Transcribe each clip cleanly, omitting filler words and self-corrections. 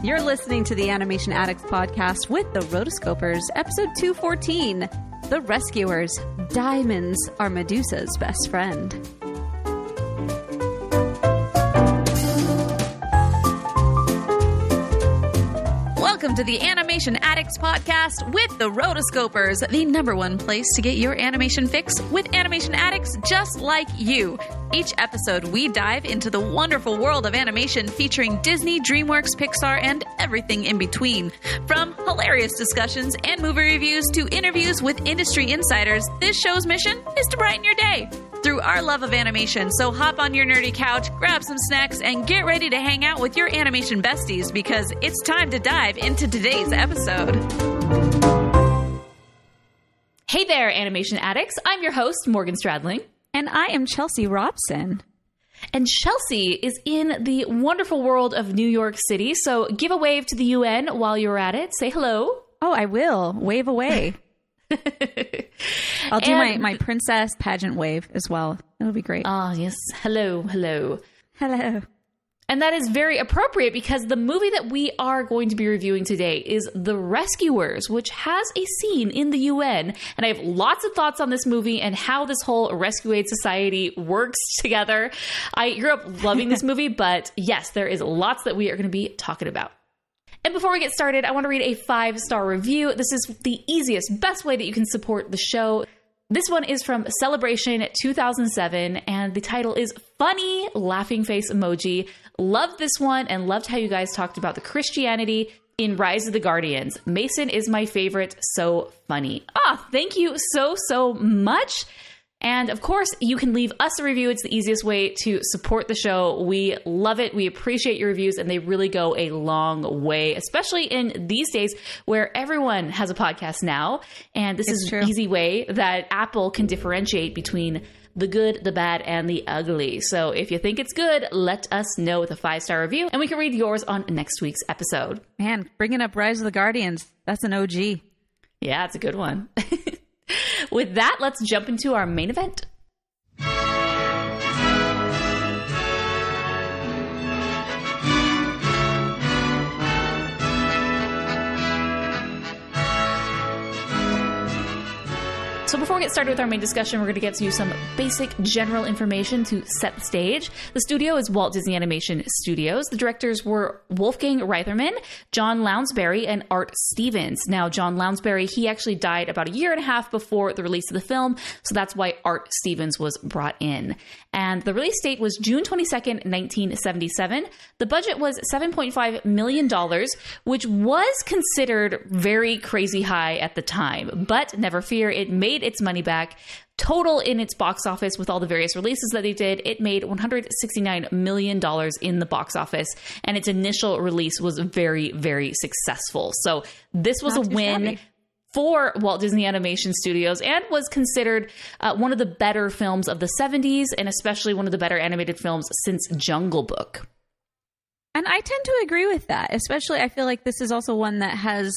You're listening to the Animation Addicts podcast with the Rotoscopers, episode 214, The Rescuers. Diamonds are Medusa's best friend. Welcome to the Animation Addicts podcast with the Rotoscopers, the number one place to get your animation fix with animation addicts just like you. Each episode, we dive into the wonderful world of animation featuring Disney, DreamWorks, Pixar, and everything in between. From hilarious discussions and movie reviews to interviews with industry insiders, this show's mission is to brighten your day through our love of animation. So hop on your nerdy couch, grab some snacks, and get ready to hang out with your animation besties because it's time to dive into today's episode. Hey there, animation addicts. I'm your host, Morgan Stradling. And I am Chelsea Robson. And Chelsea is in the wonderful world of New York City. So give a wave to the UN while you're at it. Say hello. Oh, I will. Wave away. I'll do my princess pageant wave as well. It'll be great. Ah, yes. Hello, hello. Hello. And that is very appropriate because the movie that we are going to be reviewing today is The Rescuers, which has a scene in the UN. And I have lots of thoughts on this movie and how this whole rescue aid society works together. I grew up loving this movie, but yes, there is lots that we are going to be talking about. And before we get started, I want to read a 5-star review. This is the easiest, best way that you can support the show. This one is from Celebration 2007, and the title is Funny Laughing Face Emoji. Loved this one and loved how you guys talked about the Christianity in Rise of the Guardians. Mason is my favorite. So funny. Thank you so much. And of course, you can leave us a review. It's the easiest way to support the show. We love it. We appreciate your reviews, and they really go a long way, especially in these days where everyone has a podcast now. And this is an easy way that Apple can differentiate between the good, the bad, and the ugly. So if you think it's good, let us know with a 5-star review, and we can read yours on next week's episode. Man, bringing up Rise of the Guardians. That's an OG. Yeah, it's a good one. With that, let's jump into our main event. So before we get started with our main discussion, we're going to get to you some basic general information to set the stage. The studio is Walt Disney Animation Studios. The directors were Wolfgang Reitherman, John Lounsbury, and Art Stevens. Now, John Lounsbury, he actually died about 1.5 years before the release of the film, so that's why Art Stevens was brought in. And the release date was June 22nd, 1977. The budget was $7.5 million, which was considered very crazy high at the time. But never fear, it made its money back. Total in its box office with all the various releases that they did, it made $169 million in the box office. And its initial release was very, very successful. So this was a win for Walt Disney Animation Studios and was considered one of the better films of the 70s and especially one of the better animated films since Jungle Book. And I tend to agree with that. Especially, I feel like this is also one that has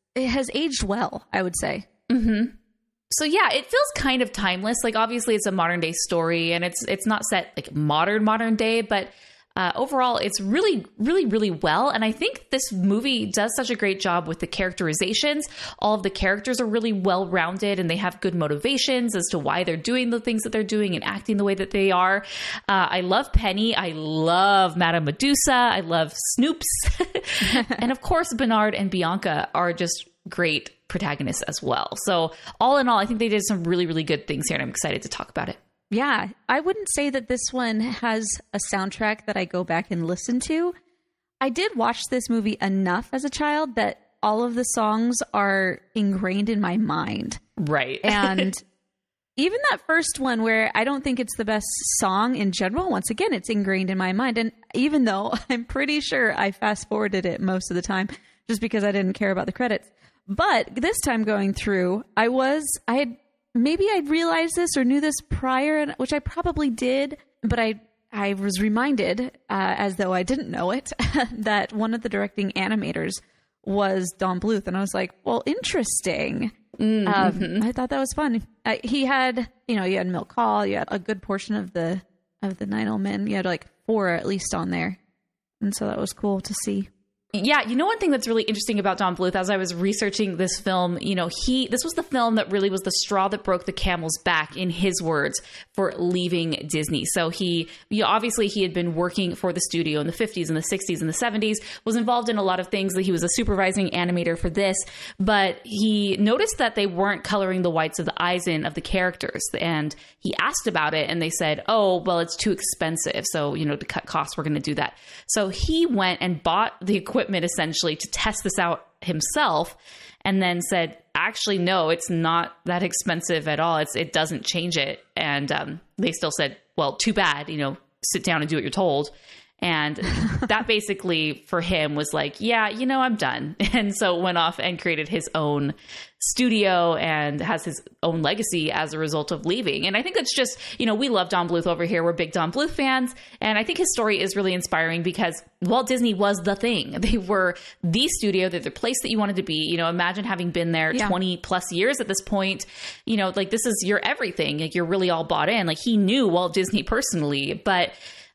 aged well, I would say. Mm-hmm. So yeah, it feels kind of timeless. Like obviously it's a modern day story and it's not set like modern day, but overall it's really well. And I think this movie does such a great job with the characterizations. All of the characters are really well rounded and they have good motivations as to why they're doing the things that they're doing and acting the way that they are. I love Penny. I love Madame Medusa. I love Snoops. And of course, Bernard and Bianca are just great protagonists as well. So all in all, I think they did some really good things here and I'm excited to talk about it. Yeah, I wouldn't say that this one has a soundtrack that I go back and listen to. I did watch this movie enough as a child that all of the songs are ingrained in my mind. Right. And even that first one where I don't think it's the best song in general, once again, it's ingrained in my mind. And even though I'm pretty sure I fast forwarded it most of the time just because I didn't care about the credits. But this time going through, I'd realized this or knew this prior, which I probably did, but I was reminded, as though I didn't know it, that one of the directing animators was Don Bluth. And I was like, well, interesting. Mm-hmm. I thought that was fun. He had, you had Milk Hall, you had a good portion of the 9 Men. You had like 4 at least on there. And so that was cool to see. Yeah, you know, one thing that's really interesting about Don Bluth, as I was researching this film, you know, this was the film that really was the straw that broke the camel's back, in his words, for leaving Disney. So obviously he had been working for the studio in the 50s and the 60s and the 70s, was involved in a lot of things. He was a supervising animator for this, but he noticed that they weren't coloring the whites of the eyes in of the characters. And he asked about it, and they said, oh, well, it's too expensive. So, you know, to cut costs, we're going to do that. So he went and bought the equipment essentially to test this out himself, and then said, actually, no, it's not that expensive at all. It doesn't change it. And they still said, well, too bad, you know, sit down and do what you're told. And that basically for him was like, yeah, you know, I'm done. And so went off and created his own studio and has his own legacy as a result of leaving. And I think that's just, you know, we love Don Bluth over here. We're big Don Bluth fans. And I think his story is really inspiring because Walt Disney was the thing. They were the studio, they're the place that you wanted to be. You know, imagine having been there 20 plus years at this point. You know, like, this is your everything. Like, you're really all bought in. Like, he knew Walt Disney personally, but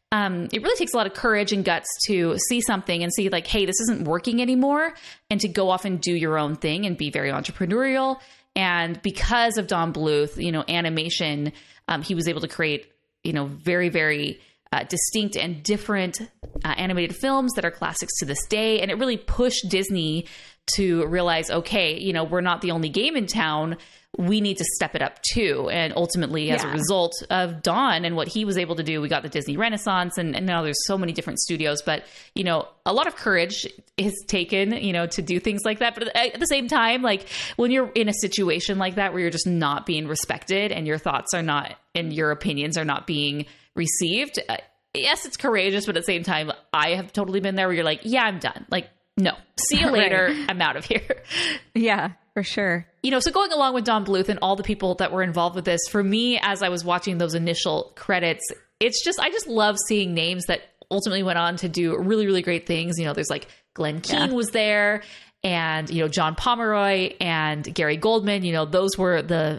it really takes a lot of courage and guts to see something and see like, hey, this isn't working anymore, and to go off and do your own thing and be very entrepreneurial. And because of Don Bluth, you know, animation, he was able to create, you know, very, very distinct and different animated films that are classics to this day. And it really pushed Disney to realize, okay, you know, we're not the only game in town. We need to step it up too. And ultimately, as a result of Don and what he was able to do, we got the Disney Renaissance, and now there's so many different studios. But, you know, a lot of courage is taken, you know, to do things like that. But at the same time, like, when you're in a situation like that where you're just not being respected and your thoughts are not, and your opinions are not being received, yes, it's courageous. But at the same time, I have totally been there where you're like, yeah, I'm done. Like, no, see you later. I'm out of here. Yeah, for sure. You know, so going along with Don Bluth and all the people that were involved with this, for me, as I was watching those initial credits, it's just, I just love seeing names that ultimately went on to do really, really great things. You know, there's like Glenn Keane was there, and, you know, John Pomeroy and Gary Goldman, you know, those were the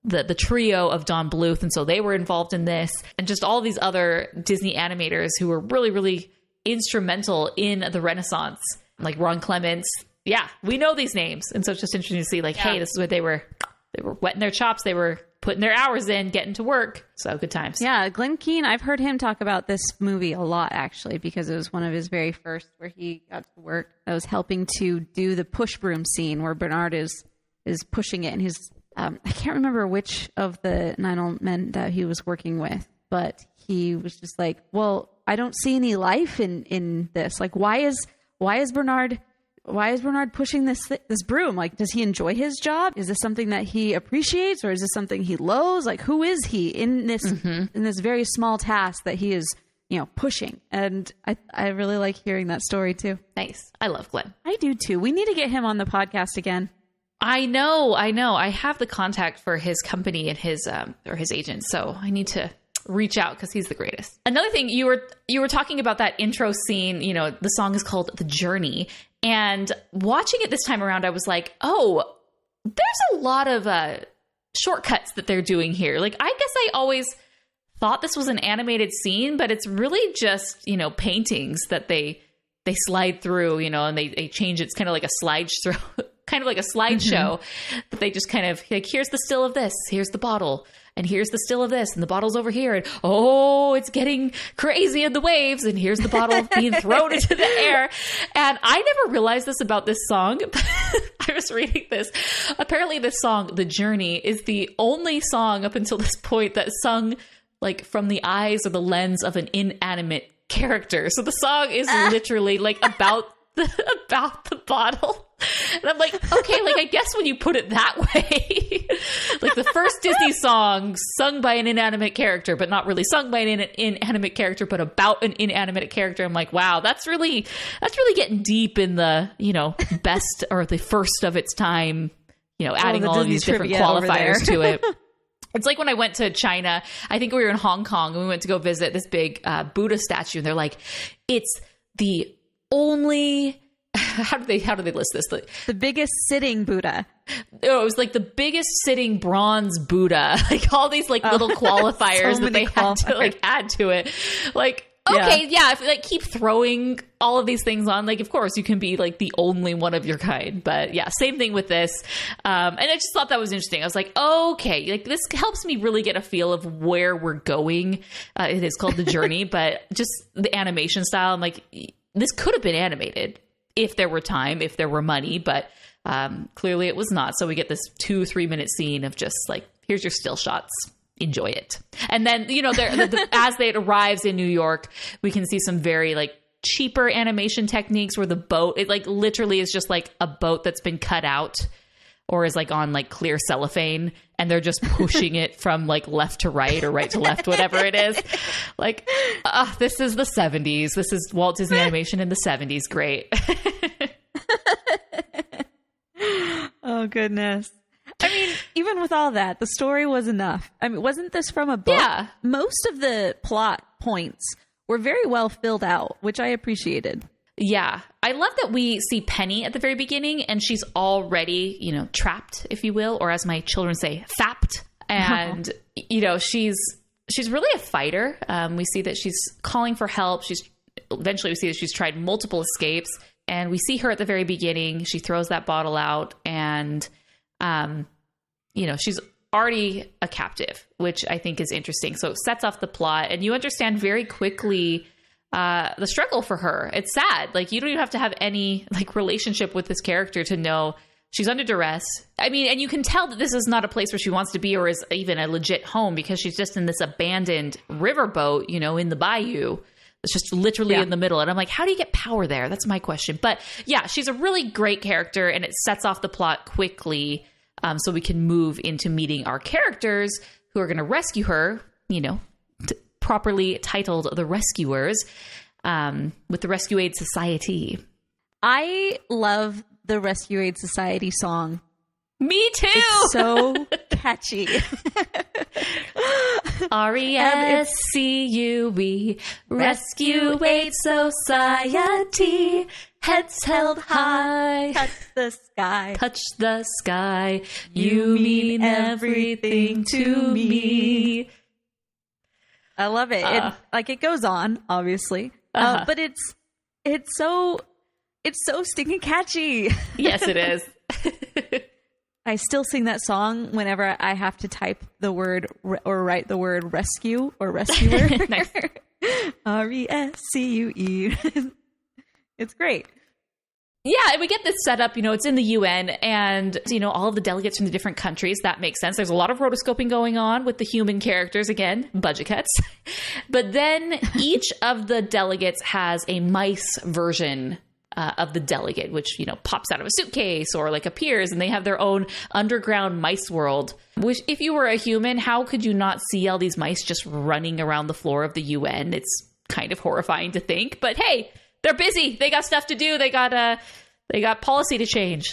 trio of Don Bluth. And so they were involved in this, and just all these other Disney animators who were really, really instrumental in the Renaissance, like Ron Clements. Yeah, we know these names. And so it's just interesting to see, like, hey, this is what they were wetting their chops. They were putting their hours in, getting to work. So good times. Yeah, Glenn Keane, I've heard him talk about this movie a lot, actually, because it was one of his very first where he got to work. I was helping to do the push broom scene where Bernard is pushing it. And he's, I can't remember which of the 9 old men that he was working with, but he was just like, well, I don't see any life in this. Like, why is Bernard pushing this broom? Like, does he enjoy his job? Is this something that he appreciates, or is this something he loathes? Like, who is he in this in this very small task that he is, you know, pushing? And I really like hearing that story too. Nice. I love Glenn. I do too. We need to get him on the podcast again. I know. I have the contact for his company and his or his agent, so I need to reach out because he's the greatest. Another thing, you were talking about that intro scene. You know, the song is called The Journey, and watching it this time around, I was like, oh, there's a lot of shortcuts that they're doing here. Like, I guess I always thought this was an animated scene, but it's really just, you know, paintings that they slide through, you know, and they change it. It's kind of like a slideshow, kind of like a slideshow that they just kind of like, here's the still of this, here's the bottle, and here's the still of this, and the bottle's over here, and oh, it's getting crazy in the waves, and here's the bottle being thrown into the air. And I never realized this about this song. I was reading this. Apparently this song, The Journey, is the only song up until this point that's sung like from the eyes or the lens of an inanimate character. So the song is literally like about the bottle. And I'm like, okay, like, I guess when you put it that way, like the first Disney song sung by an inanimate character, but not really sung by an inanimate character, but about an inanimate character. I'm like, wow, that's really getting deep in the, you know, best or the first of its time, you know, adding all of these different qualifiers to it. It's like when I went to China, I think we were in Hong Kong, and we went to go visit this big Buddha statue, and they're like, it's the only... How do they list this? The biggest sitting Buddha. Oh, it was like the biggest sitting bronze Buddha. Like all these like little qualifiers that they had to like add to it. Like, okay, yeah, if like keep throwing all of these things on, like, of course you can be like the only one of your kind. But yeah, same thing with this. And I just thought that was interesting. I was like, okay, like this helps me really get a feel of where we're going. It is called The Journey, but just the animation style. I'm like, this could have been animated if there were time, if there were money, but clearly it was not. So we get this 2-3 minute scene of just like, here's your still shots. Enjoy it. And then, you know, as it arrives in New York, we can see some very like cheaper animation techniques where the boat, it like literally is just like a boat that's been cut out or is like on like clear cellophane, and they're just pushing it from like left to right or right to left, whatever it is. Like, this is the 70s. This is Walt Disney Animation in the 70s. Great. Oh, goodness. I mean, even with all that, the story was enough. I mean, wasn't this from a book? Yeah. Most of the plot points were very well filled out, which I appreciated. Yeah. I love that we see Penny at the very beginning, and she's already, you know, trapped, if you will, or as my children say, fapped. And, you know, she's really a fighter. We see that she's calling for help. Eventually we see that she's tried multiple escapes, and we see her at the very beginning. She throws that bottle out, and you know, she's already a captive, which I think is interesting. So it sets off the plot, and you understand very quickly the struggle for her. It's sad. Like, you don't even have to have any like relationship with this character to know she's under duress. I mean, and you can tell that this is not a place where she wants to be or is even a legit home, because she's just in this abandoned riverboat, you know, in the bayou. It's just literally in the middle. And I'm like, how do you get power there? That's my question. But yeah, she's a really great character, and it sets off the plot quickly. So we can move into meeting our characters who are going to rescue her, you know, properly titled The Rescuers, with the Rescue Aid Society. I love the Rescue Aid Society song. Me too. It's so catchy. RESCUE, Rescue Aid Society, heads held high, touch the sky. Touch the sky, you mean everything to me. I love it. It goes on, obviously, but it's so stinking catchy. Yes, it is. I still sing that song whenever I have to type the word or write the word rescue or rescuer. Nice. RESCUE. It's great. Yeah, and we get this set up, you know, it's in the UN, and, you know, all of the delegates from the different countries. That makes sense. There's a lot of rotoscoping going on with the human characters. Again, budget cuts. But then each of the delegates has a mice version of the delegate, which, you know, pops out of a suitcase or like appears, and they have their own underground mice world, which if you were a human, how could you not see all these mice just running around the floor of the UN? It's kind of horrifying to think, but hey, they're busy. They got stuff to do. They got policy to change.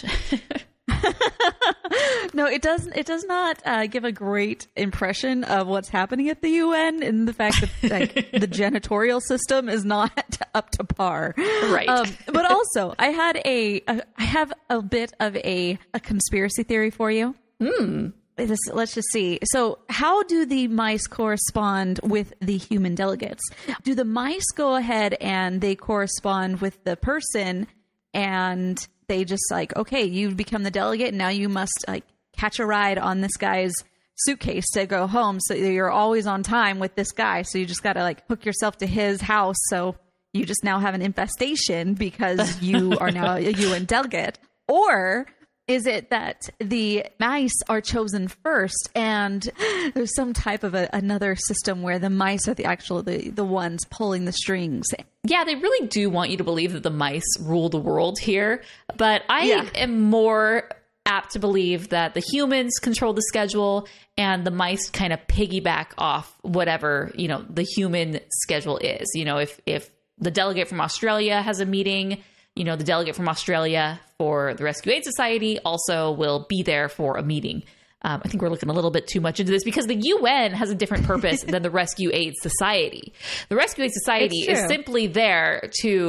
No, it does not give a great impression of what's happening at the UN, and the fact that like the janitorial system is not up to par. Right. But also, I have a bit of a conspiracy theory for you. Let's just see. So how do the mice correspond with the human delegates? Do the mice go ahead and they correspond with the person, and they just like, okay, you've become the delegate, and now you must like catch a ride on this guy's suitcase to go home. So you're always on time with this guy. So you just got to like hook yourself to his house. So you just now have an infestation because you are now a UN delegate. Or is it that the mice are chosen first, and there's some type of another system where the mice are the ones pulling the strings? Yeah, they really do want you to believe that the mice rule the world here. But I am more apt to believe that the humans control the schedule and the mice kind of piggyback off whatever, you know, the human schedule is. You know, if the delegate from Australia has a meeting, you know, the delegate from Australia for the Rescue Aid Society also will be there for a meeting. I think we're looking a little bit too much into this because the UN has a different purpose than the Rescue Aid Society. The Rescue Aid Society is simply there to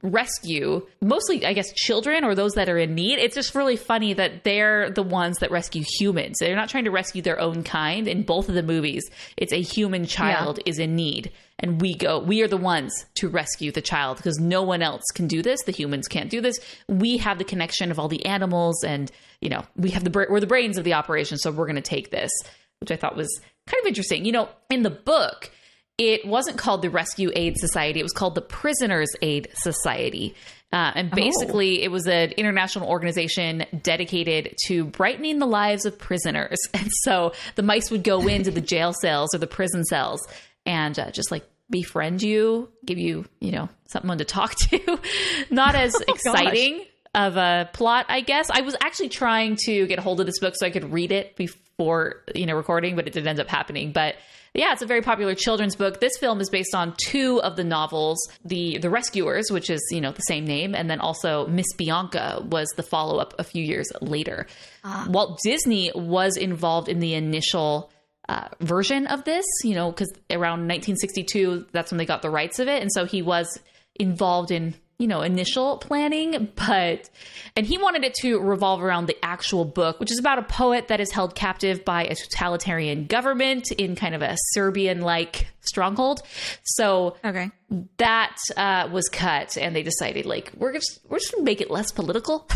rescue mostly, I guess, children or those that are in need. It's just really funny that they're the ones that rescue humans. They're not trying to rescue their own kind. In both of the movies, it's a human child is in need. And we are the ones to rescue the child because no one else can do this. The humans can't do this. We have the connection of all the animals and, you know, we're the brains of the operation. So we're going to take this, which I thought was kind of interesting. You know, in the book, it wasn't called the Rescue Aid Society. It was called the Prisoners Aid Society. And basically, it was an international organization dedicated to brightening the lives of prisoners. And so the mice would go into the jail cells or the prison cells and just like befriend you, give you, you know, someone to talk to. Not as exciting of a plot, I guess. I was actually trying to get a hold of this book so I could read it before, you know, recording, but it didn't end up happening. But yeah, it's a very popular children's book. This film is based on 2 of the novels, The Rescuers, which is, you know, the same name, and then also Miss Bianca was the follow-up a few years later. Walt Disney was involved in the initial version of this, you know, because around 1962, that's when they got the rights of it. And so he was involved in, you know, initial planning, and he wanted it to revolve around the actual book, which is about a poet that is held captive by a totalitarian government in kind of a Serbian-like stronghold. So that was cut, and they decided, like, we're just gonna make it less political.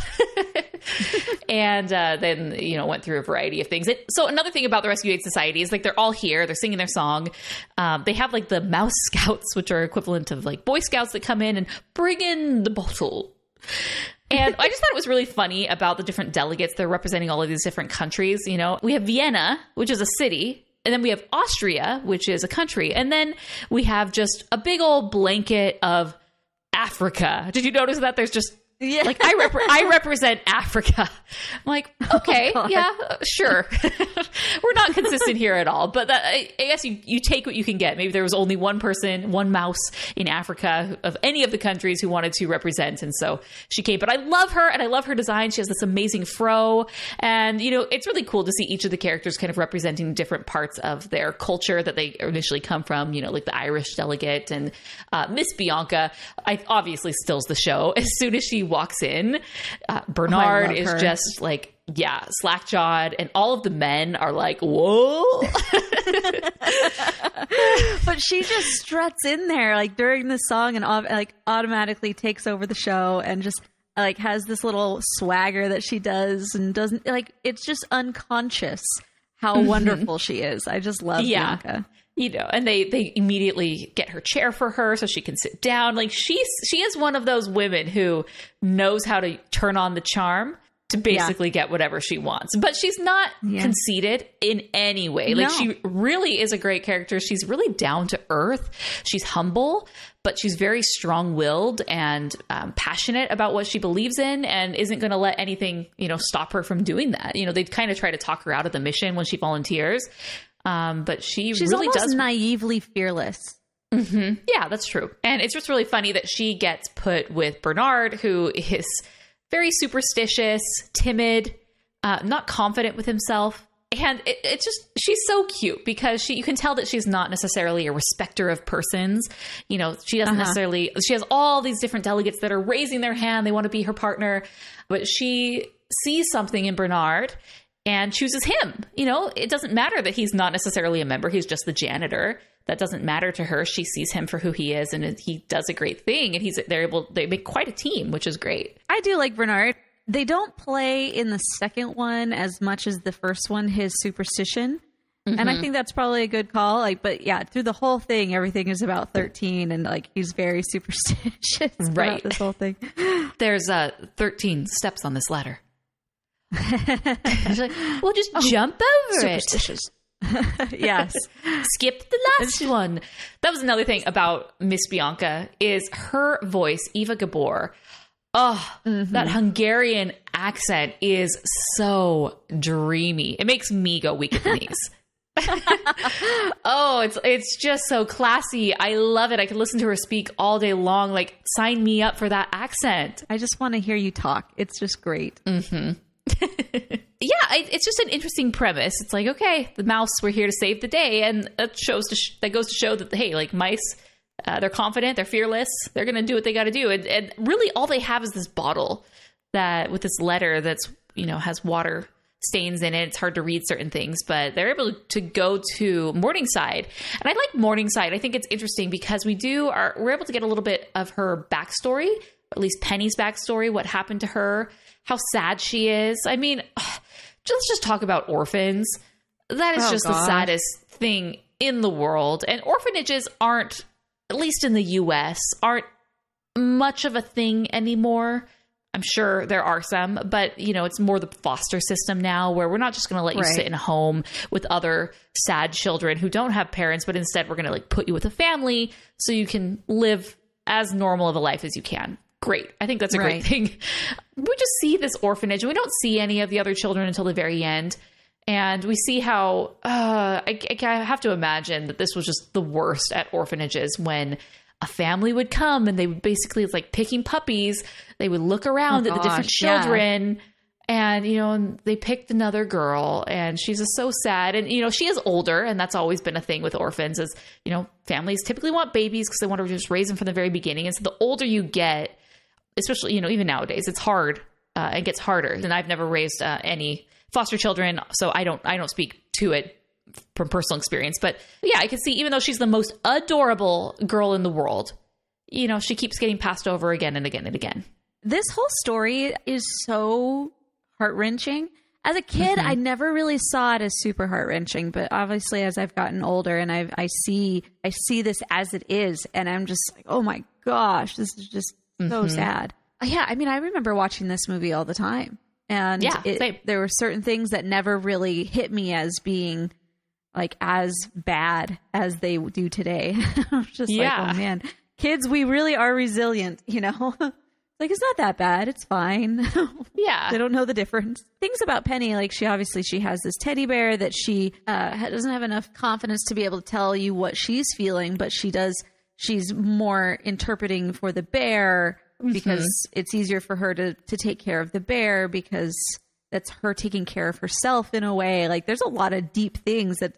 And then, you know, went through a variety of things. So another thing about the Rescue Aid Society is, like, they're all here. They're singing their song. They have, like, the Mouse Scouts, which are equivalent of, like, Boy Scouts that come in and bring in the bottle. And I just thought it was really funny about the different delegates. They're representing all of these different countries. You know, we have Vienna, which is a city. And then we have Austria, which is a country. And then we have just a big old blanket of Africa. Did you notice that there's just like, I represent Africa. I'm like, okay, yeah, sure. We're not consistent here at all. But I guess you take what you can get. Maybe there was only one person, one mouse in Africa of any of the countries who wanted to represent. And so she came. But I love her, and I love her design. She has this amazing fro. And, you know, it's really cool to see each of the characters kind of representing different parts of their culture that they initially come from, you know, like the Irish delegate. And Miss Bianca, obviously steals the show as soon as she walks in. Bernard is just like, yeah, slack-jawed, and all of the men are like, whoa. But she just struts in there like during the song and like automatically takes over the show and just like has this little swagger that she does and doesn't, like, it's just unconscious how wonderful she is. I just love Bianca. You know, and they immediately get her chair for her so she can sit down. Like, she is one of those women who knows how to turn on the charm to basically get whatever she wants. But she's not conceited in any way. Like, she really is a great character. She's really down to earth. She's humble, but she's very strong-willed and passionate about what she believes in, and isn't going to let anything, you know, stop her from doing that. You know, they kind of try to talk her out of the mission when she volunteers. But she's really almost naively fearless. Mm-hmm. Yeah, that's true. And it's just really funny that she gets put with Bernard, who is very superstitious, timid, not confident with himself. And it's just, she's so cute because you can tell that she's not necessarily a respecter of persons. You know, she doesn't necessarily, she has all these different delegates that are raising their hand. They want to be her partner, but she sees something in Bernard and chooses him. You know, it doesn't matter that he's not necessarily a member. He's just the janitor. That doesn't matter to her. She sees him for who he is, and he does a great thing. And they make quite a team, which is great. I do like Bernard. They don't play in the second one as much as the first one, his superstition. Mm-hmm. And I think that's probably a good call. Like, but yeah, through the whole thing, everything is about 13, and like he's very superstitious throughout this whole thing. There's 13 steps on this ladder. He's like, well, just jump over superstitious. Yes. Skip the last one. That was another thing about Miss Bianca is her voice, Eva Gabor. Oh, that Hungarian accent is so dreamy. It makes me go weak at the knees. Oh, it's just so classy. I love it. I could listen to her speak all day long. Like, sign me up for that accent. I just want to hear you talk. It's just great. Mm-hmm. Yeah, it's just an interesting premise. It's like, okay, the mouse, we're here to save the day, and that goes to show that, hey, like, mice, They're confident. They're fearless. They're going to do what they got to do. And really all they have is this bottle that with this letter that's, has water stains in it. It's hard to read certain things, but they're able to go to Morningside. And I like Morningside. I think it's interesting because we're able to get a little bit of her backstory, or at least Penny's backstory, what happened to her, how sad she is. I mean, let's just talk about orphans. That is the saddest thing in the world. And orphanages aren't, at least in the US, aren't much of a thing anymore. I'm sure there are some, but it's more the foster system now where we're not just going to let you sit in a home with other sad children who don't have parents, but instead we're going to like put you with a family so you can live as normal of a life as you can. Great. I think that's a great thing. We just see this orphanage and we don't see any of the other children until the very end. And we see how, I have to imagine that this was just the worst at orphanages when a family would come and they would basically, it's like picking puppies. They would look around at the different children and, and they picked another girl and she's just so sad. And, she is older and that's always been a thing with orphans is, families typically want babies because they want to just raise them from the very beginning. And so the older you get, especially, even nowadays, it's hard. It gets harder. And I've never raised any foster children, so I don't speak to it from personal experience. But yeah, I can see even though she's the most adorable girl in the world, she keeps getting passed over again and again and again. This whole story is so heart-wrenching. As a kid, I never really saw it as super heart-wrenching, but obviously as I've gotten older and I see this as it is, and I'm just like, oh my gosh, this is just so sad. Yeah, I mean, I remember watching this movie all the time. And there were certain things that never really hit me as being like as bad as they do today. I was just like, oh man, kids, we really are resilient, like it's not that bad. It's fine. Yeah. They don't know the difference. Things about Penny, like she has this teddy bear that she doesn't have enough confidence to be able to tell you what she's feeling, but she's more interpreting for the bear because it's easier for her to take care of the bear because that's her taking care of herself in a way. Like there's a lot of deep things that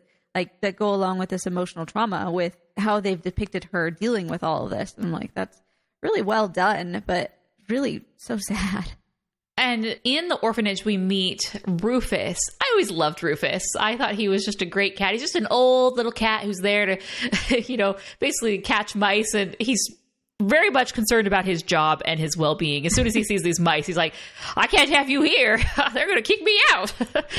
go along with this emotional trauma with how they've depicted her dealing with all of this. And I'm like, that's really well done, but really so sad. And in the orphanage, we meet Rufus. I always loved Rufus. I thought he was just a great cat. He's just an old little cat who's there to, basically catch mice. And he's very much concerned about his job and his well-being. As soon as he sees these mice, he's like, I can't have you here. They're going to kick me out.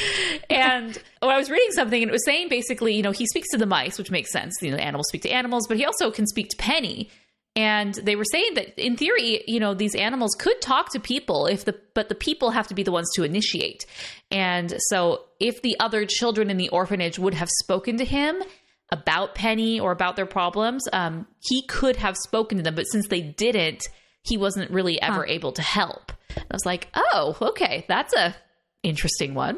And I was reading something and it was saying basically, he speaks to the mice, which makes sense. The animals speak to animals, but he also can speak to Penny. And they were saying that in theory, these animals could talk to people but the people have to be the ones to initiate. And so if the other children in the orphanage would have spoken to him about Penny or about their problems, he could have spoken to them. But since they didn't, he wasn't really ever able to help. I was like, oh, okay, that's a interesting one.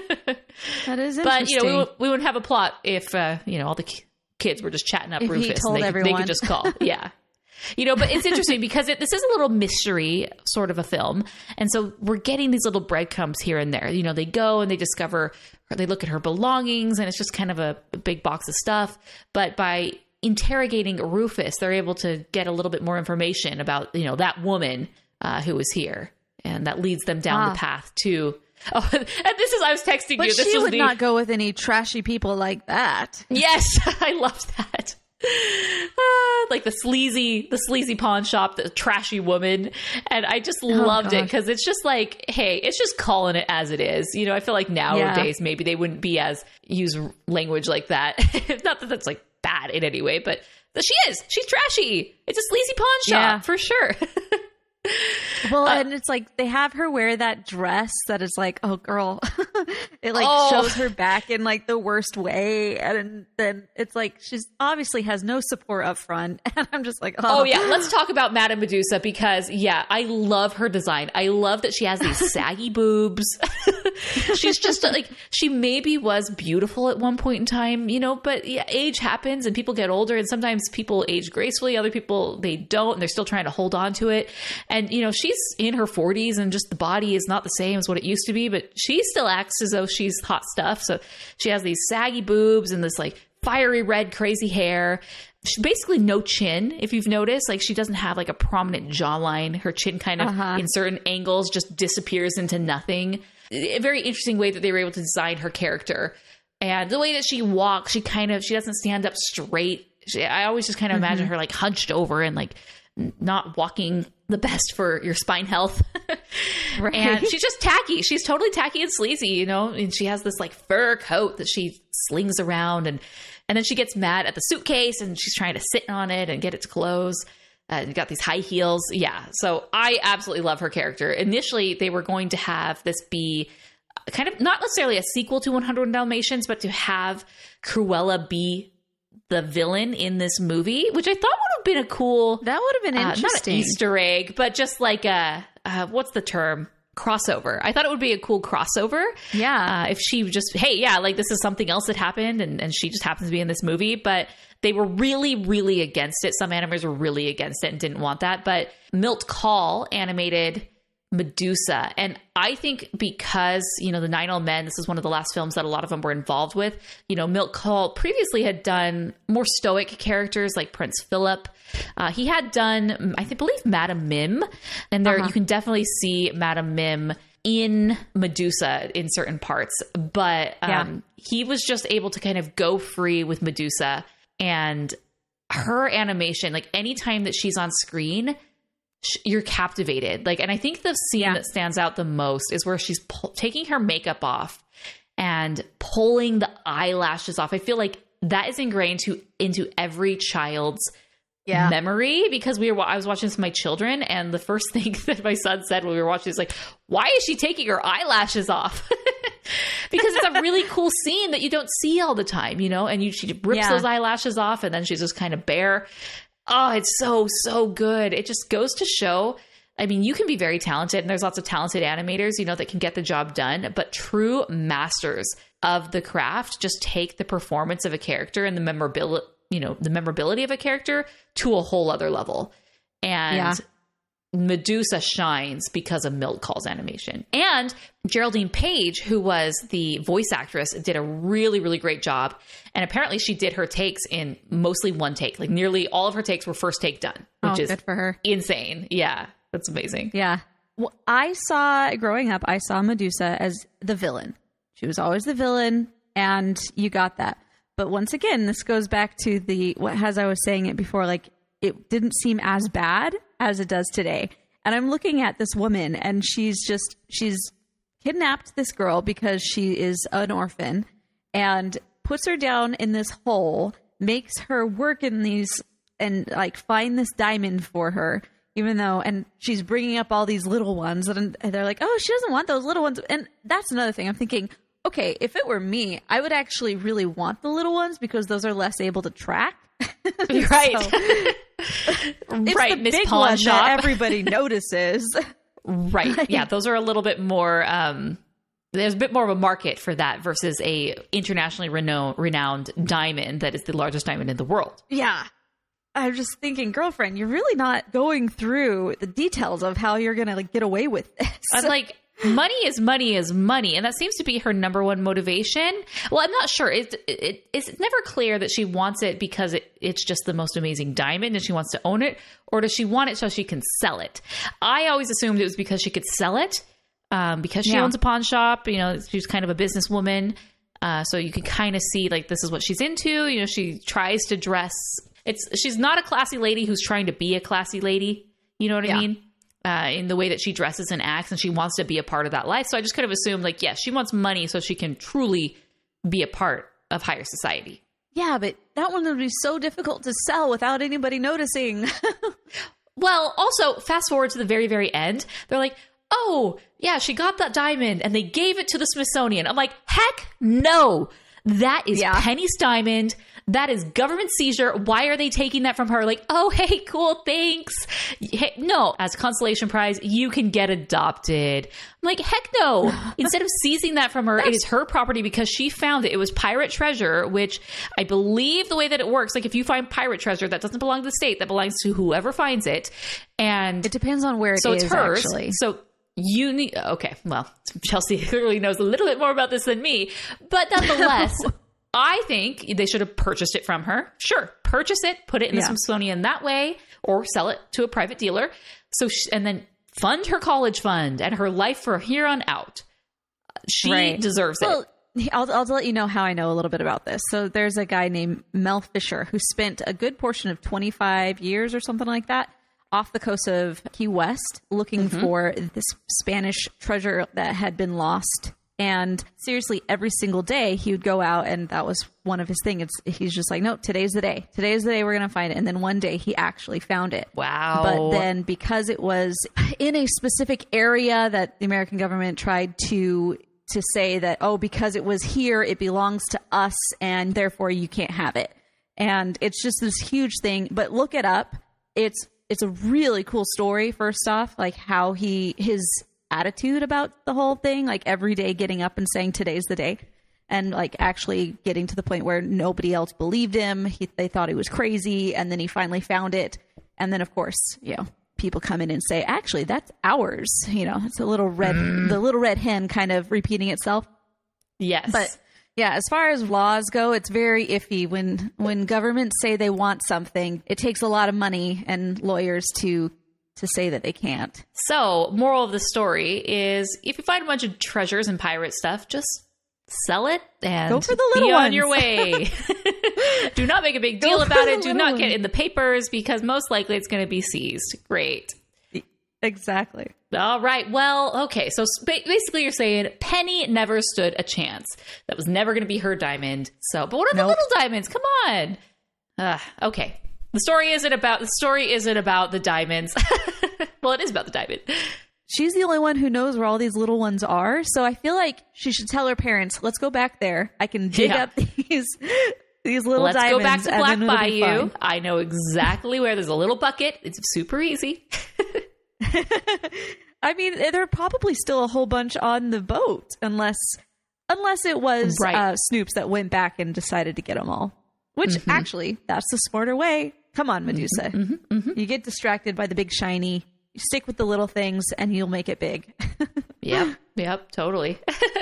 That is interesting. But, we wouldn't have a plot if, all the kids were just chatting up if Rufus. He told and everyone. They could just call. Yeah. But it's interesting because this is a little mystery sort of a film. And so we're getting these little breadcrumbs here and there. They go and they they look at her belongings and it's just kind of a big box of stuff. But by interrogating Rufus, they're able to get a little bit more information about, that woman who was here. And that leads them down the path to... Oh, and I was texting but you. This she was would not go with any trashy people like that. Yes, I loved that. Like the sleazy pawn shop, the trashy woman. And I just loved it because it's just like, hey, it's just calling it as it is. I feel like nowadays maybe they wouldn't be as use language like that. Not that that's like bad in any way, but she's trashy. It's a sleazy pawn shop for sure. Well, and it's like they have her wear that dress that is like, oh girl, it shows her back in like the worst way, and then it's like she's obviously has no support up front, and I'm just like, oh yeah, let's talk about Madame Medusa because I love her design. I love that she has these saggy boobs. She's just she maybe was beautiful at one point in time, but age happens and people get older, and sometimes people age gracefully, other people they don't, and they're still trying to hold on to it. And, she's in her 40s and just the body is not the same as what it used to be, but she still acts as though she's hot stuff. So she has these saggy boobs and this like fiery red, crazy hair. basically no chin, if you've noticed. Like, she doesn't have like a prominent jawline. Her chin kind of in certain angles just disappears into nothing. A very interesting way that they were able to design her character. And the way that she walks, she doesn't stand up straight. I always just kind of imagine her like hunched over and like not walking the best for your spine health. Right. And she's just tacky. She's totally tacky and sleazy, you know, and she has this like fur coat that she slings around, and then she gets mad at the suitcase and she's trying to sit on it and get it to close. You got these high heels. Yeah. So I absolutely love her character. Initially, they were going to have this be kind of not necessarily a sequel to 101 Dalmatians, but to have Cruella be the villain in this movie, which I thought would have been a cool... That would have been interesting. Not an Easter egg, but just like a... what's the term? Crossover. I thought it would be a cool crossover. Yeah. If she just, hey, yeah, like this is something else that happened and she just happens to be in this movie. But they were really, really against it. Some animators were really against it and didn't want that. But Milt Kahl animated Medusa. And I think because, you know, the Nine Old Men, this is one of the last films that a lot of them were involved with. You know, Milt Kahl previously had done more stoic characters like Prince Philip. He had done, I believe, Madame Mim. And there you can definitely see Madame Mim in Medusa in certain parts. But he was just able to kind of go free with Medusa. And her animation, like anytime that she's on screen, you're captivated. Like, and I think the scene that stands out the most is where she's taking her makeup off and pulling the eyelashes off. I feel like that is ingrained into every child's memory, because I was watching this with my children, and the first thing that my son said when we were watching is like, why is she taking her eyelashes off? Because it's a really cool scene that you don't see all the time, you know, and she rips those eyelashes off and then she's just kind of bare. Oh, it's so, so good. It just goes to show, I mean, you can be very talented, and there's lots of talented animators, you know, that can get the job done, but true masters of the craft just take the performance of a character and the memorability of a character to a whole other level. And Medusa shines because of Milt Kahl's animation. And Geraldine Page, who was the voice actress, did a really, really great job. And apparently she did her takes in mostly one take. Like nearly all of her takes were first take done, which is good for her. Insane. Yeah, that's amazing. Yeah. Well, growing up, I saw Medusa as the villain. She was always the villain, and you got that. But once again, this goes back to as I was saying it before, like, it didn't seem as bad as it does today. And I'm looking at this woman, and she's kidnapped this girl because she is an orphan, and puts her down in this hole, makes her work in these, and like find this diamond for her, and she's bringing up all these little ones, and they're like, oh, she doesn't want those little ones. And that's another thing. I'm thinking, okay, if it were me, I would actually really want the little ones because those are less able to track. Right. It's right, the Miss big Pawn one Shop. that everybody notices. Right. Yeah, those are a little bit more there's a bit more of a market for that versus a internationally renowned diamond that is the largest diamond in the world. Yeah. I'm just thinking, girlfriend, you're really not going through the details of how you're going to like get away with this. I'm like, money is money is money. And that seems to be her number one motivation. Well, I'm not sure. It's never clear that she wants it because it's just the most amazing diamond and she wants to own it, or does she want it so she can sell it? I always assumed it was because she could sell it because she owns a pawn shop. You know, she's kind of a businesswoman. So you can kind of see like this is what she's into. You know, she tries to dress. She's not a classy lady who's trying to be a classy lady. You know what I mean? In the way that she dresses and acts, and she wants to be a part of that life. So I just kind of assumed like, yes, she wants money so she can truly be a part of higher society. Yeah, but that one would be so difficult to sell without anybody noticing. Well, also fast forward to the very, very end. They're like, oh, yeah, she got that diamond and they gave it to the Smithsonian. I'm like, heck no. That is Penny's diamond. That is government seizure. Why are they taking that from her? Like, oh, hey, cool, thanks. Hey, no, as a consolation prize, you can get adopted. I'm like, heck no. Instead of seizing that from her, it is her property because she found it. It was pirate treasure, which I believe the way that it works, like if you find pirate treasure, that doesn't belong to the state, that belongs to whoever finds it. And it depends on where it is, it's hers. Actually. So you need, okay, well, Chelsea clearly knows a little bit more about this than me, but nonetheless, I think they should have purchased it from her. Sure, purchase it, put it in the Smithsonian that way, or sell it to a private dealer. And then fund her college fund and her life from here on out. She deserves it. I'll let you know how I know a little bit about this. So there's a guy named Mel Fisher who spent a good portion of 25 years or something like that off the coast of Key West looking for this Spanish treasure that had been lost. And seriously, every single day he would go out, and that was one of his things. He's just like, nope, today's the day. Today's the day we're going to find it. And then one day he actually found it. Wow. But then because it was in a specific area that the American government tried to say that, oh, because it was here, it belongs to us, and therefore you can't have it. And it's just this huge thing. But look it up. It's a really cool story, first off, like how his attitude about the whole thing, like every day getting up and saying today's the day, and like actually getting to the point where nobody else believed him. They thought he was crazy, and then he finally found it. And then of course, people come in and say, actually, that's ours. It's a little red, the little red hen kind of repeating itself. Yes. But yeah, as far as laws go, it's very iffy when governments say they want something. It takes a lot of money and lawyers to say that they can't. So, moral of the story is, if you find a bunch of treasures and pirate stuff, just sell it and go for the little be ones. On your way. Do not make a big deal about it. Do not get in the papers, because most likely it's going to be seized. Great. Exactly. All right. Well, okay. So basically you're saying Penny never stood a chance. That was never going to be her diamond. So, but what are the little diamonds? Come on. Okay. The story isn't about the diamonds. Well, it is about the diamond. She's the only one who knows where all these little ones are. So I feel like she should tell her parents, let's go back there. I can dig up these little diamonds. Let's go back to Black Bayou. I know exactly where. There's a little bucket. It's super easy. I mean, there are probably still a whole bunch on the boat, unless it was Snoops that went back and decided to get them all. Which actually, that's the smarter way. Come on, Medusa. You get distracted by the big shiny. You stick with the little things, and you'll make it big. Yep, totally.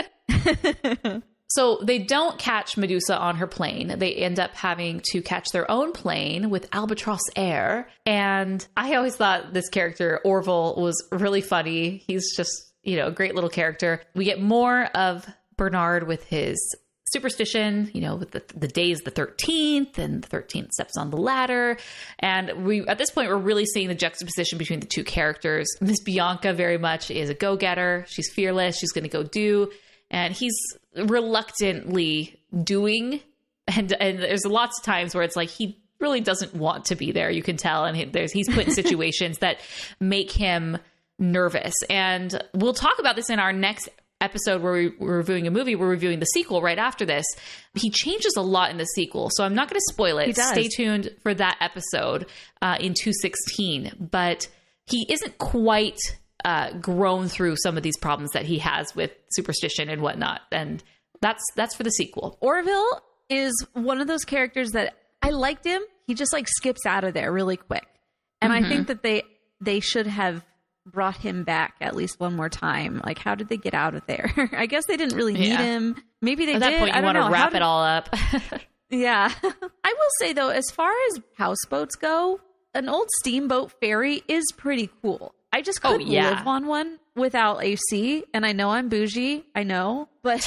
So they don't catch Medusa on her plane. They end up having to catch their own plane with Albatross Air. And I always thought this character, Orville, was really funny. He's just, a great little character. We get more of Bernard with his superstition, with the day is the 13th, and the 13th steps on the ladder. And at this point, we're really seeing the juxtaposition between the two characters. Miss Bianca very much is a go-getter. She's fearless. She's going to go do. And he's reluctantly doing. And there's lots of times where it's like he really doesn't want to be there. You can tell. And he's put in situations that make him nervous. And we'll talk about this in our next episode where we're reviewing a movie. We're reviewing the sequel right after this. He changes a lot in the sequel, so I'm not going to spoil it. Stay tuned for that episode in 216. But he isn't quite grown through some of these problems that he has with superstition and whatnot, and that's for the sequel. Orville is one of those characters that I liked him. He just skips out of there really quick, and I think that they should have brought him back at least one more time. How did they get out of there? I guess they didn't really need him. Maybe they did. At that point, you want to wrap it all up. Yeah. I will say, though, as far as houseboats go, an old steamboat ferry is pretty cool. I just couldn't live on one without AC. And I know I'm bougie. I know. But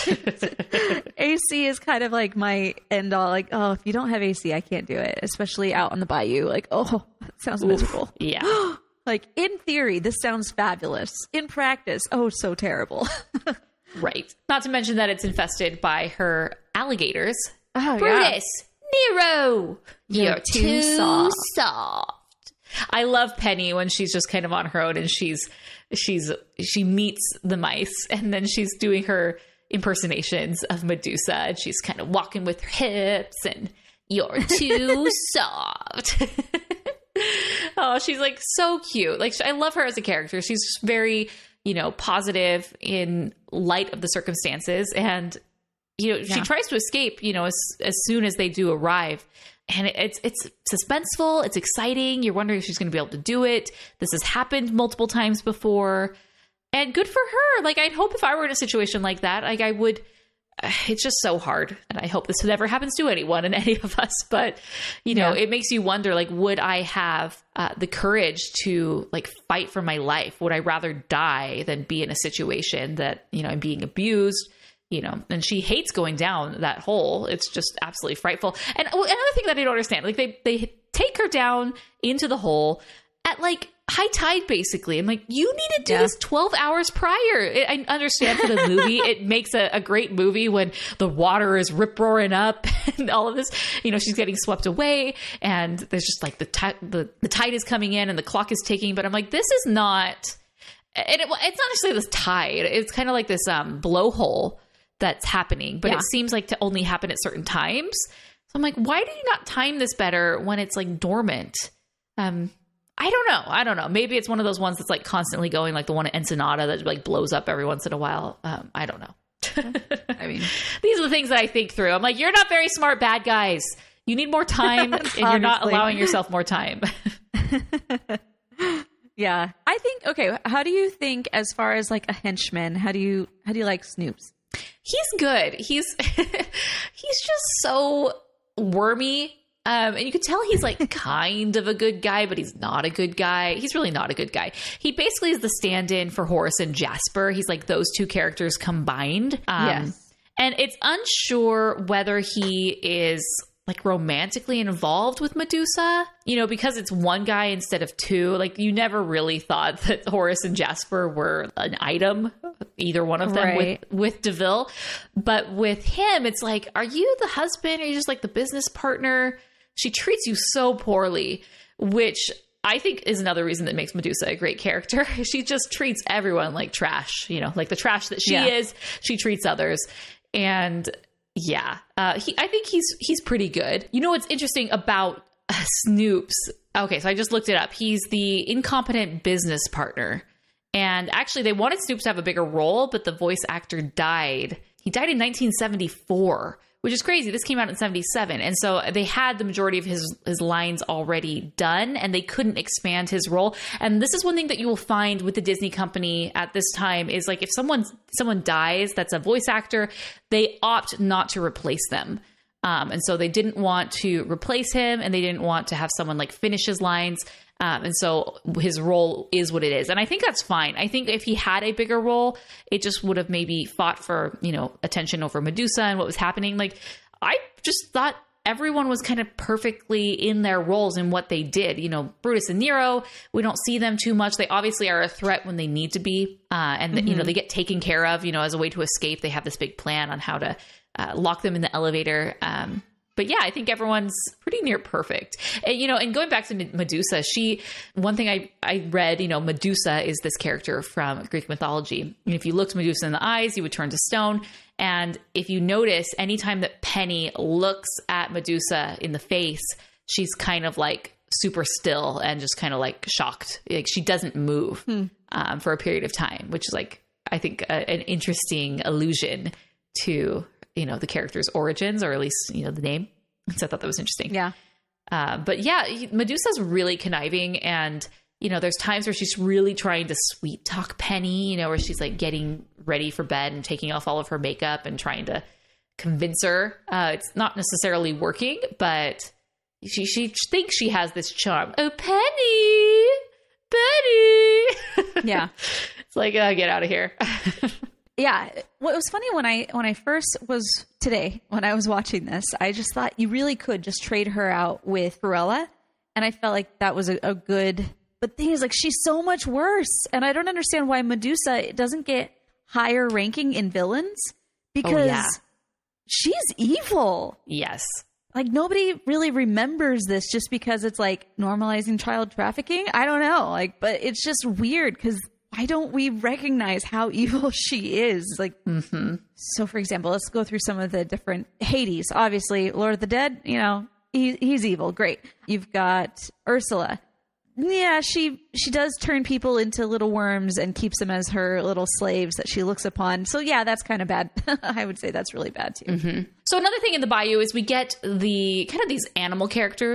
AC is kind of my end all. If you don't have AC, I can't do it. Especially out on the bayou. It sounds miserable. Yeah. In theory, this sounds fabulous. In practice, so terrible. Right. Not to mention that it's infested by her alligators. Oh, Brutus! Yeah. Nero! You're too soft. I love Penny when she's just kind of on her own and she meets the mice, and then she's doing her impersonations of Medusa, and she's kind of walking with her hips, and you're too soft. Oh, she's so cute. I love her as a character. She's just very, positive in light of the circumstances. And, she tries to escape, as soon as they do arrive. And it's suspenseful. It's exciting. You're wondering if she's going to be able to do it. This has happened multiple times before. And good for her. I'd hope if I were in a situation like that, I would it's just so hard. And I hope this never happens to anyone and any of us. But, you know, it makes you wonder, like, would I have the courage to like fight for my life? Would I rather die than be in a situation that, you know, I'm being abused? You know, and she hates going down that hole. It's just absolutely frightful. And another thing that I don't understand, like they take her down into the hole at like high tide, basically. I'm like, you need to do this 12 hours prior. I understand for the movie, it makes a great movie when the water is rip roaring up and all of this, you know, she's getting swept away and there's just like the tide is coming in and the clock is ticking. But I'm like, this is not, and it's not necessarily this tide. It's kind of like this blowhole that's happening, but it seems like to only happen at certain times. So I'm like, why do you not time this better when it's like dormant? I don't know. Maybe it's one of those ones that's like constantly going, like the one at Ensenada that like blows up every once in a while. I don't know. I mean, these are the things that I think through. I'm like, you're not very smart, bad guys. You need more time and you're not allowing yourself more time. Yeah. I think, okay, how do you think as far as like a henchman, how do you like Snoops? He's good. He's just so wormy. And you could tell he's like kind of a good guy, but he's not a good guy. He's really not a good guy. He basically is the stand-in for Horace and Jasper. He's like those two characters combined. Yes. And it's unsure whether he is like romantically involved with Medusa, you know, because it's one guy instead of two. Like you never really thought that Horace and Jasper were an item, either one of them with DeVille. But with him, it's like, are you the husband? Or are you just like the business partner? She treats you so poorly, which I think is another reason that makes Medusa a great character. She just treats everyone like trash, you know, like the trash that she is, she treats others. And I think he's pretty good. You know what's interesting about Snoops? Okay, so I just looked it up. He's the incompetent business partner. And actually, they wanted Snoops to have a bigger role, but the voice actor died. He died in 1974, which is crazy. This came out in 77. And so they had the majority of his lines already done, and they couldn't expand his role. And this is one thing that you will find with the Disney company at this time is like if someone dies that's a voice actor, they opt not to replace them. And so they didn't want to replace him, and they didn't want to have someone like finish his lines. And so his role is what it is. And I think that's fine. I think if he had a bigger role, it just would have maybe fought for, you know, attention over Medusa and what was happening. Like, I just thought everyone was kind of perfectly in their roles in what they did. You know, Brutus and Nero, we don't see them too much. They obviously are a threat when they need to be. You know, they get taken care of, you know, as a way to escape. They have this big plan on how to lock them in the elevator. But yeah, I think everyone's pretty near perfect. And, you know, and going back to Medusa, one thing I read, you know, Medusa is this character from Greek mythology. And if you looked Medusa in the eyes, you would turn to stone. And if you notice, anytime that Penny looks at Medusa in the face, she's kind of like super still and just kind of like shocked. Like she doesn't move for a period of time, which is like, I think an interesting allusion to, you know, the character's origins, or at least, you know, the name. So I thought that was interesting. Yeah. But yeah, Medusa's really conniving, and, you know, there's times where she's really trying to sweet talk Penny, you know, where she's like getting ready for bed and taking off all of her makeup and trying to convince her. It's not necessarily working, but she thinks she has this charm. Oh, Penny. Yeah. It's like, get out of here. Yeah. What was funny when I first was today, when I was watching this, I just thought you really could just trade her out with Cruella. And I felt like that was a good, but the thing is, like, she's so much worse. And I don't understand why Medusa doesn't get higher ranking in villains, because she's evil. Yes. Like, nobody really remembers this just because it's like normalizing child trafficking. I don't know. Like, but it's just weird because why don't we recognize how evil she is? Like, so for example, let's go through some of the different Hades. Obviously, Lord of the Dead, you know, he's evil. Great. You've got Ursula. Yeah, she does turn people into little worms and keeps them as her little slaves that she looks upon. So yeah, that's kind of bad. I would say that's really bad too. So another thing in the Bayou is we get the kind of these animal characters.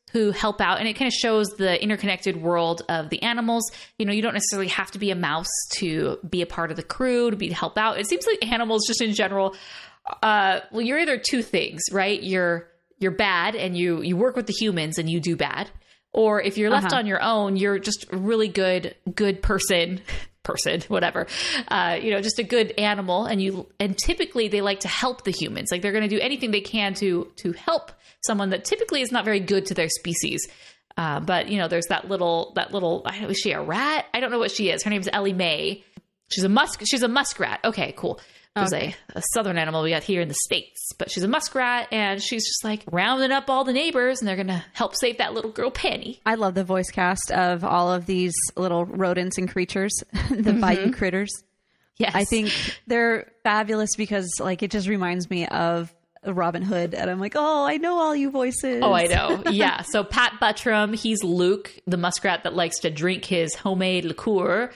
who help out. And it kind of shows the interconnected world of the animals. You know, you don't necessarily have to be a mouse to be a part of the crew, to help out. It seems like animals just in general, well, you're either two things, right? You're bad and you work with the humans and you do bad. Or if you're left on your own, you're just a really good person, whatever, you know, just a good animal. And typically they like to help the humans. Like they're going to do anything they can to help someone that typically is not very good to their species. But you know, there's that little, I don't know, is she a rat? I don't know what she is. Her name's Ellie Mae. She's a muskrat. Okay, cool. There's a southern animal we got here in the States, but she's a muskrat and she's just like rounding up all the neighbors and they're going to help save that little girl Penny. I love the voice cast of all of these little rodents and creatures, the bayou critters. Yes. I think they're fabulous because like it just reminds me of Robin Hood and I'm like, oh, I know all you voices. Oh, I know. Yeah. So Pat Buttram, he's Luke, the muskrat that likes to drink his homemade liqueur.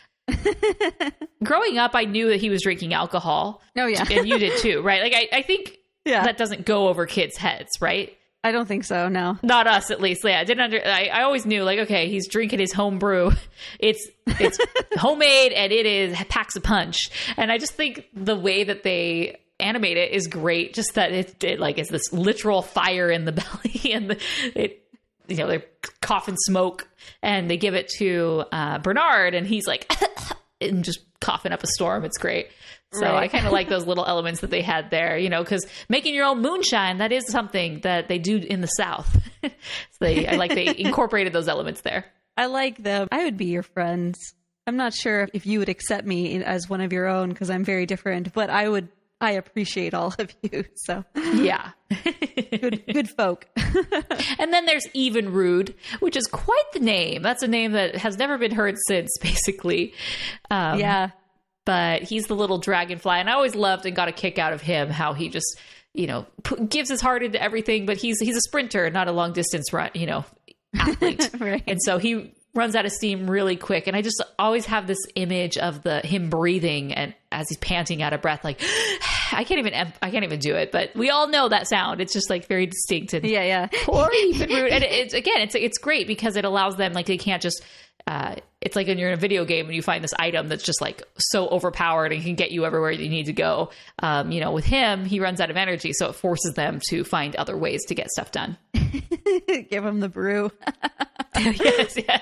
Growing up, I knew that he was drinking alcohol. Oh, yeah. And you did too, right? Like, I think that doesn't go over kids' heads, right? I don't think so, no. Not us, at least. Yeah, I always knew, like, okay, he's drinking his home brew. It's homemade, and packs a punch. And I just think the way that they animate it is great. Just that it like, is this literal fire in the belly, and you know, they're coughing smoke, and they give it to Bernard, and he's like, and just coughing up a storm. It's great. So I kind of like those little elements that they had there, you know, because making your own moonshine, that is something that they do in the South. So I like they incorporated those elements there. I like them. I would be your friends. I'm not sure if you would accept me as one of your own because I'm very different, but I appreciate all of you. So yeah, good folk. And then there's Even Rude, which is quite the name. That's a name that has never been heard since, basically. Yeah. But he's the little dragonfly, and I always loved and got a kick out of him. How he just, you know, gives his heart into everything. But he's a sprinter, not a long distance run, you know, athlete. Right. And so he runs out of steam really quick. And I just always have this image of him breathing and as he's panting out of breath, like I can't even do it. But we all know that sound. It's just like very distinct. And yeah. Poor Even Rude. And it's great because it allows them, like, they can't just. It's like when you're in a video game and you find this item that's just like so overpowered and can get you everywhere you need to go. You know, with him, he runs out of energy, so it forces them to find other ways to get stuff done. Give him the brew. Yes. See,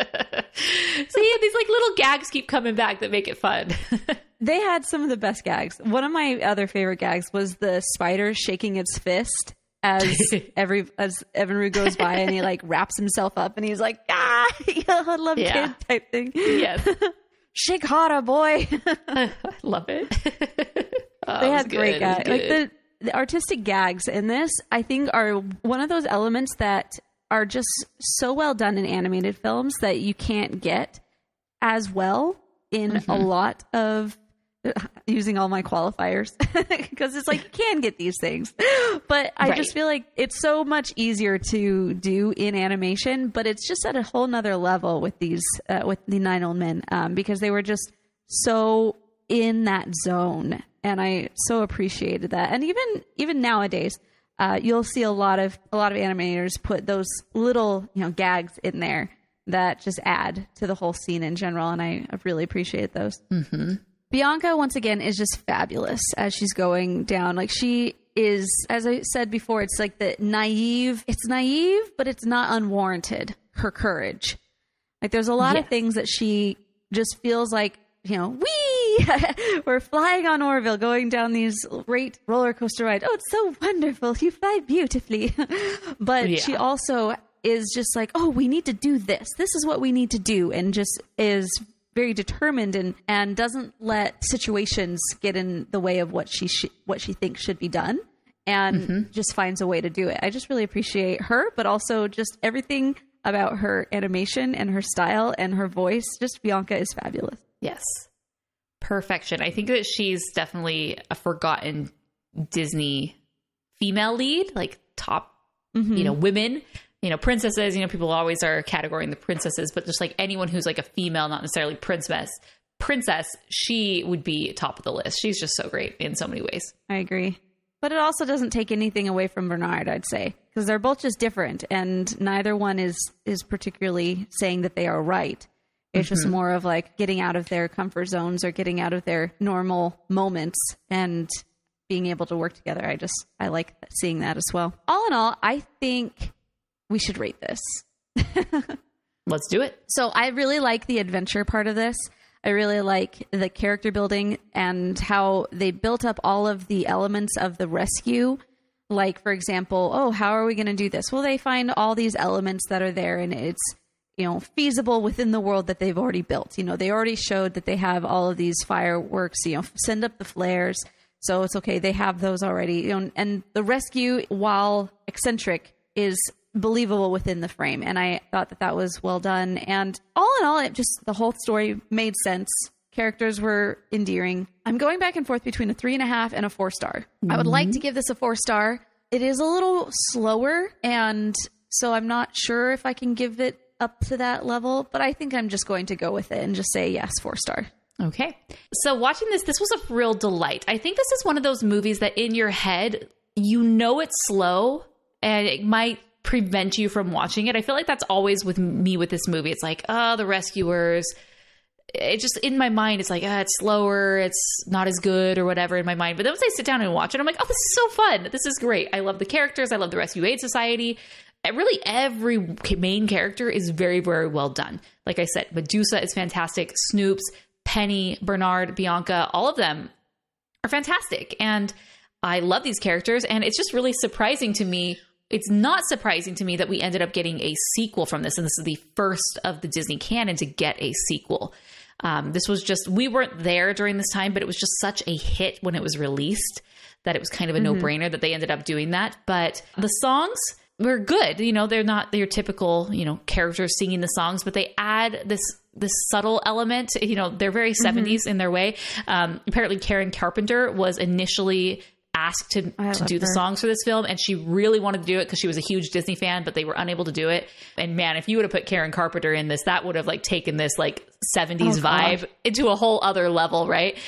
these like little gags keep coming back that make it fun. They had some of the best gags. One of my other favorite gags was the spider shaking its fist as Evan Rude goes by and he like wraps himself up and he's like, I love kid type thing. Yes. Shake harder, boy. I love it. They had great gags. Like the artistic gags in this, I think, are one of those elements that are just so well done in animated films that you can't get as well in a lot of, using all my qualifiers, because it's like you can get these things, but I just feel like it's so much easier to do in animation, but it's just at a whole nother level with these with the Nine Old Men, because they were just so in that zone, and I so appreciated that. And even nowadays, you'll see a lot of animators put those little, you know, gags in there that just add to the whole scene in general, and I really appreciate those. Mm-hmm. Bianca, once again, is just fabulous as she's going down. Like, she is, as I said before, it's like it's naive, but it's not unwarranted, her courage. Like, there's a lot of things that she just feels like, you know, we're flying on Orville, going down these great roller coaster rides. Oh, it's so wonderful. You fly beautifully. But she also is just like, oh, we need to do this. This is what we need to do. And just is very determined and doesn't let situations get in the way of what she thinks should be done, and just finds a way to do it. I just really appreciate her, but also just everything about her animation and her style and her voice. Just Bianca is fabulous. Yes. Perfection. I think that she's definitely a forgotten Disney female lead, like top, you know, women. You know, princesses, you know, people always are categorizing the princesses, but just like anyone who's like a female, not necessarily princess, she would be top of the list. She's just so great in so many ways. I agree. But it also doesn't take anything away from Bernard, I'd say. because they're both just different, and neither one is particularly saying that they are right. It's just more of like getting out of their comfort zones or getting out of their normal moments and being able to work together. I like seeing that as well. All in all, I think we should rate this. Let's do it. So I really like the adventure part of this. I really like the character building and how they built up all of the elements of the rescue. Like, for example, how are we going to do this? Well, they find all these elements that are there, and it's, feasible within the world that they've already built. They already showed that they have all of these fireworks, send up the flares. So it's okay. They have those already. And the rescue, while eccentric, is believable within the frame. And I thought that was well done. And all in all, the whole story made sense. Characters were endearing. I'm going back and forth between a 3.5 and a 4-star. I would like to give this a 4-star. It is a little slower, and so I'm not sure if I can give it up to that level, but I think I'm just going to go with it and just say yes, 4-star. Okay. So watching this was a real delight. I think this is one of those movies that in your head, it's slow and it might prevent you from watching it. I feel like that's always with me with this movie. It's like, the rescuers. It just, in my mind, it's like, it's slower, it's not as good or whatever in my mind. But then once I sit down and watch it, I'm like, this is so fun. This is great. I love the characters. I love the Rescue Aid Society. Really, every main character is very, very well done. Like I said, Medusa is fantastic. Snoops, Penny, Bernard, Bianca, all of them are fantastic. And I love these characters. And it's just really surprising to me. It's not surprising to me that we ended up getting a sequel from this. And this is the first of the Disney canon to get a sequel. This was just, we weren't there during this time, but it was just such a hit when it was released that it was kind of a no-brainer that they ended up doing that. But the songs were good. They're not your typical, characters singing the songs, but they add this subtle element. They're very 70s in their way. Apparently Karen Carpenter was initially asked to do the songs for this film, and she really wanted to do it because she was a huge Disney fan, but they were unable to do it. And man, if you would have put Karen Carpenter in this, that would have taken this 70s vibe into a whole other level, right?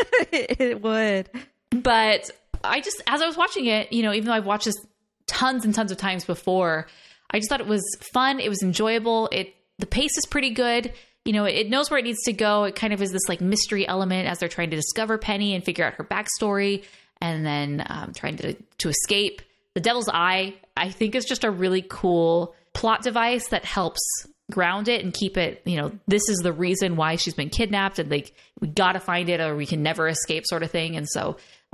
It would. But as I was watching it, even though I've watched this tons and tons of times before, I just thought it was fun. It was enjoyable. The pace is pretty good. It knows where it needs to go. It kind of is this mystery element as they're trying to discover Penny and figure out her backstory, and then trying to escape. The Devil's Eye, I think, is just a really cool plot device that helps ground it and keep it, this is the reason why she's been kidnapped, and we got to find it or we can never escape, sort of thing. And so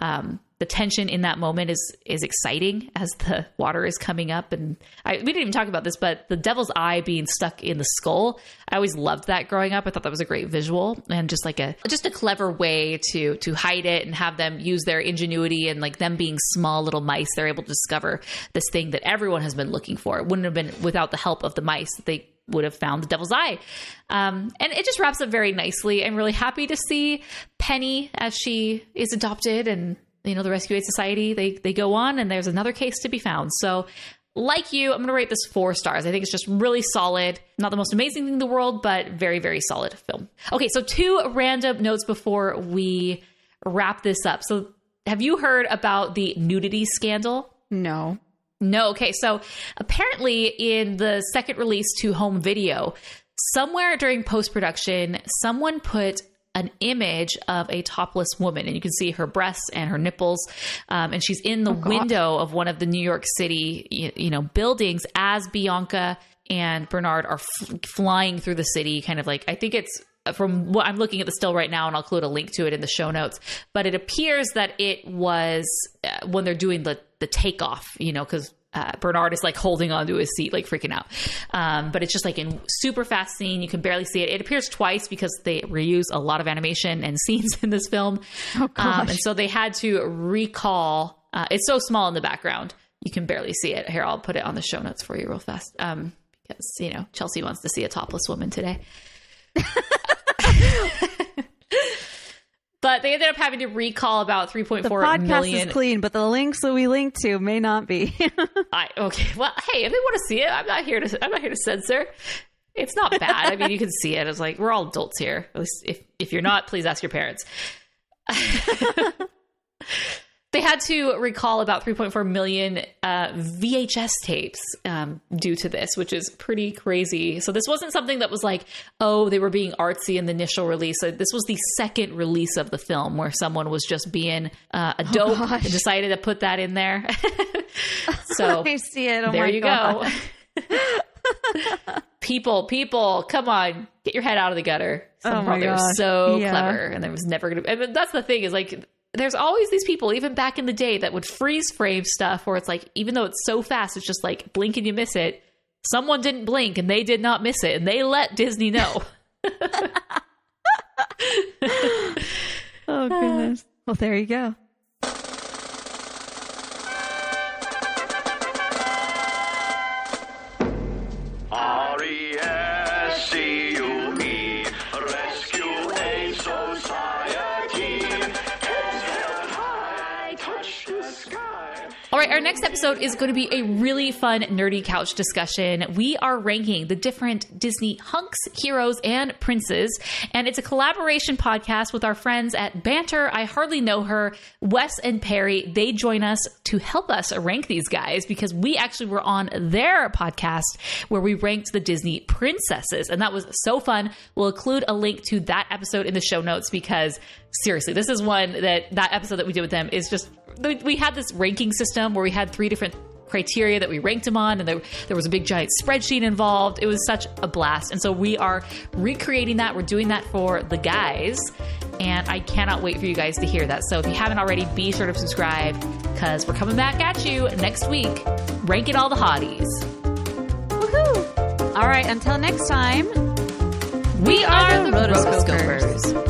the tension in that moment is exciting as the water is coming up. And we didn't even talk about this, but the Devil's Eye being stuck in the skull, I always loved that growing up. I thought that was a great visual and just a clever way to hide it and have them use their ingenuity, and them being small little mice, they're able to discover this thing that everyone has been looking for. It wouldn't have been without the help of the mice. They would have found the Devil's Eye. And it just wraps up very nicely. I'm really happy to see Penny as she is adopted, and the Rescue Aid Society, they go on, and there's another case to be found. So like you, I'm going to rate this 4 stars. I think it's just really solid. Not the most amazing thing in the world, but very, very solid film. Okay, so 2 random notes before we wrap this up. So have you heard about the nudity scandal? No. Okay. So apparently in the second release to home video, somewhere during post-production, someone put an image of a topless woman, and you can see her breasts and her nipples. And she's in the window of one of the New York City, buildings as Bianca and Bernard are flying through the city, kind of I think it's, from what I'm looking at the still right now, and I'll include a link to it in the show notes, but it appears that it was when they're doing the takeoff, because Bernard is holding onto his seat, freaking out. But it's just in super fast scene. You can barely see it. It appears twice because they reuse a lot of animation and scenes in this film. Oh, gosh. And so they had to recall, it's so small in the background, you can barely see it. Here, I'll put it on the show notes for you real fast. Because, Chelsea wants to see a topless woman today. But they ended up having to recall about 3.4 million. The podcast is clean, but the links that we link to may not be. Okay. Well, hey, if they want to see it, I'm not here to censor. It's not bad. I mean, you can see it. It's we're all adults here. At least if you're not, please ask your parents. They had to recall about 3.4 million VHS tapes due to this, which is pretty crazy. So this wasn't something that was like, oh, they were being artsy in the initial release. So this was the second release of the film where someone was just being a dope and decided to put that in there. So I see it. Oh there my you God. go. People, come on, get your head out of the gutter. Some my they were gosh. so Yeah. clever, and there was never going to. I mean, that's the thing is like, there's always these people, even back in the day, that would freeze frame stuff where it's like, even though it's so fast, it's just like blink and you miss it. Someone didn't blink and they did not miss it, and they let Disney know. Oh goodness. Well, there you go. RESCUE, Rescue Aid Society. Heads held high, touch the sky. All right, our next episode is going to be a really fun, nerdy couch discussion. We are ranking the different Disney hunks, heroes, and princes. And it's a collaboration podcast with our friends at Banter. I Hardly Know Her, Wes and Perry. They join us to help us rank these guys because we actually were on their podcast where we ranked the Disney princesses. And that was so fun. We'll include a link to that episode in the show notes because seriously, this is one that episode that we did with them is just, we had this ranking system where we had 3 different criteria that we ranked them on, and there was a big giant spreadsheet involved. It was such a blast. And so we are recreating that. We're doing that for the guys, and I cannot wait for you guys to hear that. So if you haven't already, be sure to subscribe because we're coming back at you next week, ranking all the hotties. Woohoo! All right, until next time, We are the Rotoscopers. Rotoscopers.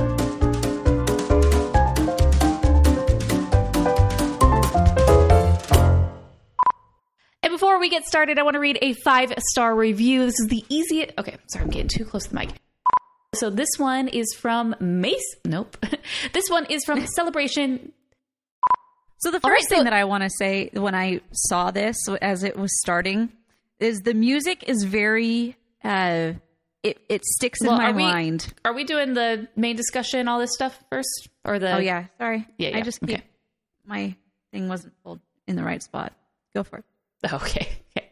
And before we get started, I want to read a 5-star review. This is the easiest. Okay, sorry, I'm getting too close to the mic. So this one is from Mace. Nope. This one is from Celebration. So the All first right, thing so- that I want to say when I saw this as it was starting is the music is very it sticks in Well, my are we- mind. Are we doing the main discussion, all this stuff first? Or the Oh yeah, sorry. Yeah, I just okay. keep my thing wasn't pulled in the right spot. Go for it. Okay.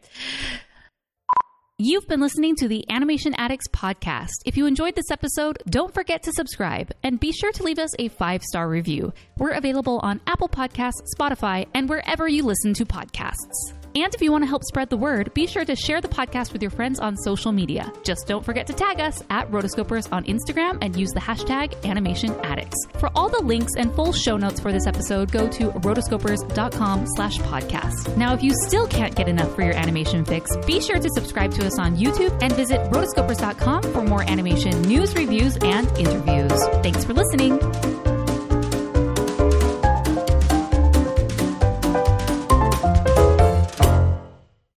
You've been listening to the Animation Addicts podcast. If you enjoyed this episode, don't forget to subscribe and be sure to leave us a 5-star review. We're available on Apple Podcasts, Spotify, and wherever you listen to podcasts. And if you want to help spread the word, be sure to share the podcast with your friends on social media. Just don't forget to tag us at Rotoscopers on Instagram and use the hashtag AnimationAddicts. For all the links and full show notes for this episode, go to rotoscopers.com/podcast. Now, if you still can't get enough for your animation fix, be sure to subscribe to us on YouTube and visit rotoscopers.com for more animation news, reviews, and interviews. Thanks for listening.